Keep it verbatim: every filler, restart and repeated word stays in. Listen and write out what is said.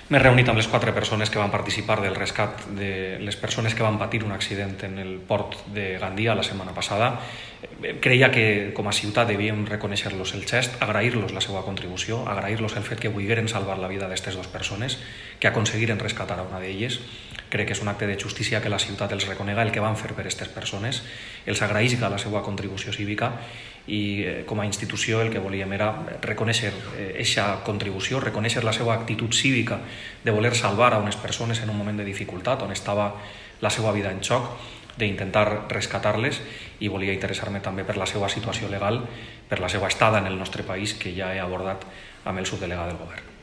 M'he reunit amb les quatre persones que van participar del rescat de les persones que van patir un accident en el port de Gandia la setmana passada. Creia que com a ciutat devíem reconèixer-los el gest, agrair-los la seva contribució, agrair-los el fet que volgueren salvar la vida d'aquestes dues persones, que aconseguiren rescatar a una d'elles. Crec que és un acte de justícia que la ciutat els reconega el que van fer per aquestes persones, els agraïsca la seva contribució cívica i com a institució el que volíem era reconèixer aquesta contribució, reconèixer la seva actitud cívica de voler salvar a unes persones en un moment de dificultat on estava la seva vida en xoc, d'intentar rescatar-les, i volia interessar-me també per la seva situació legal, per la seva estada en el nostre país, que ja he abordat amb el subdelegat del govern.